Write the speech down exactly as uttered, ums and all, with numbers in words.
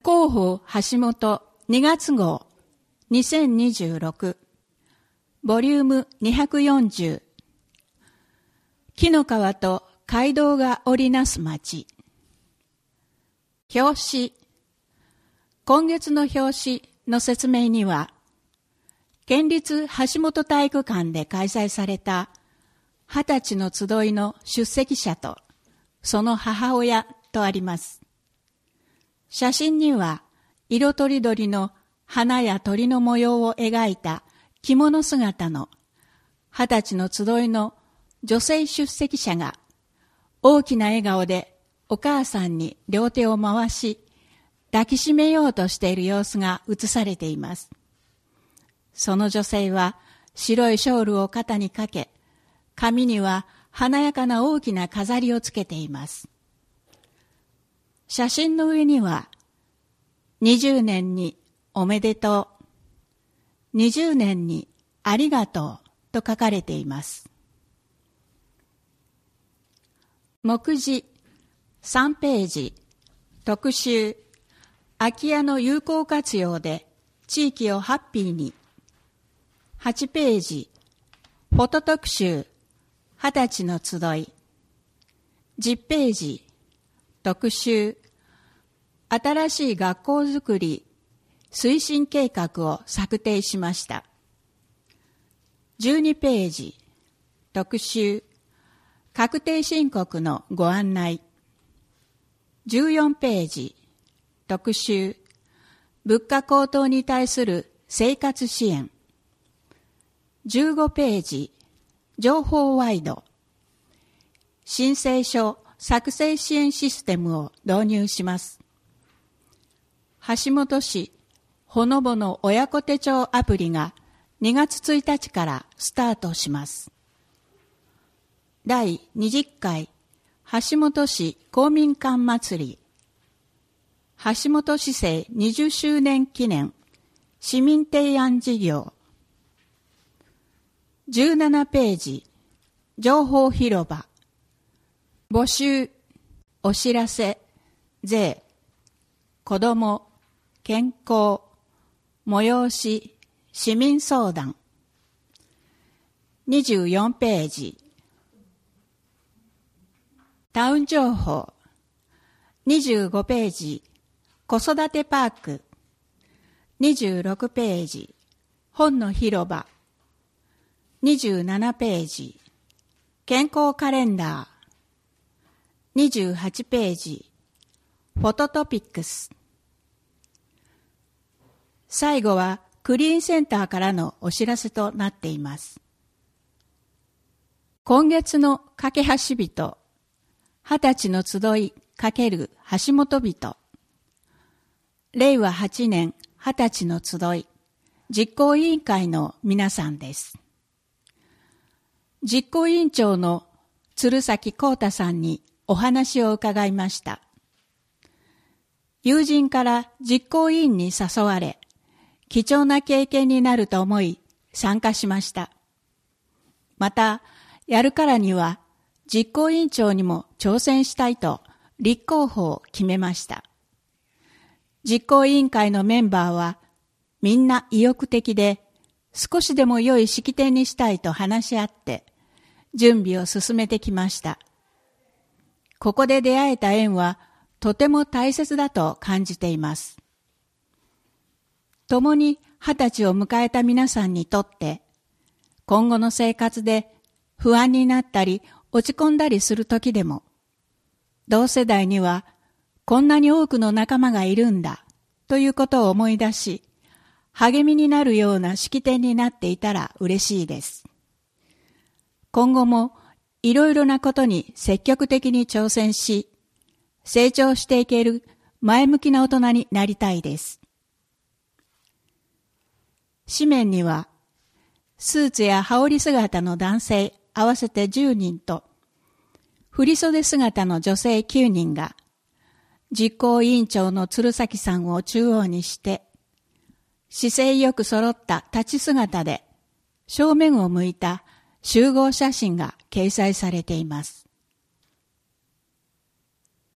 広報橋本にがつ号にせんにじゅうろくボリュームにひゃくよんじゅう紀の川と街道が織りなす町。表紙。今月の表紙の説明には、県立橋本体育館で開催された二十歳の集いの出席者とその母親とあります。写真には色とりどりの花や鳥の模様を描いた着物姿の二十歳の集いの女性出席者が大きな笑顔でお母さんに両手を回し抱きしめようとしている様子が映されています。その女性は白いショールを肩にかけ、髪には華やかな大きな飾りをつけています。写真の上には、にじゅうねんにおめでとう、にじゅうねんにありがとうと書かれています。目次さんページ、特集、空き家の有効活用で地域をハッピーに。はちページ、フォト特集、二十歳の集い。じゅっページ、特集、新しい学校づくり推進計画を策定しました。じゅうにページ、特集、確定申告のご案内。じゅうよんページ、特集、物価高騰に対する生活支援。じゅうごページ、情報ワイド。申請書作成支援システムを導入します。橋本市ほのぼの親子手帳アプリがにがつついたちからスタートします。だいにじゅっかい橋本市公民館祭り橋本市政にじゅっしゅうねん記念市民提案事業。じゅうななページ、情報広場。募集、お知らせ、税、子ども、健康、催し、市民相談。にじゅうよんページ、タウン情報。にじゅうごページ、子育てパーク。にじゅうろくページ、本の広場。にじゅうななページ、健康カレンダー。にじゅうはちページ、フォトトピックス。最後はクリーンセンターからのお知らせとなっています。今月の架け橋人、二十歳の集い×橋本人。れいわはちねん二十歳の集い、実行委員会の皆さんです。実行委員長の鶴崎幸太さんにお話を伺いました。友人から実行委員に誘われ、貴重な経験になると思い参加しました。また、やるからには実行委員長にも挑戦したいと立候補を決めました。実行委員会のメンバーはみんな意欲的で、少しでも良い式典にしたいと話し合って準備を進めてきました。ここで出会えた縁はとても大切だと感じています。共に二十歳を迎えた皆さんにとって、今後の生活で不安になったり落ち込んだりする時でも、同世代にはこんなに多くの仲間がいるんだということを思い出し、励みになるような式典になっていたら嬉しいです。今後もいろいろなことに積極的に挑戦し、成長していける前向きな大人になりたいです。紙面には、スーツや羽織姿の男性合わせてじゅうにんと、振袖姿の女性きゅうにんが、実行委員長の鶴崎さんを中央にして、姿勢よく揃った立ち姿で正面を向いた集合写真が掲載されています。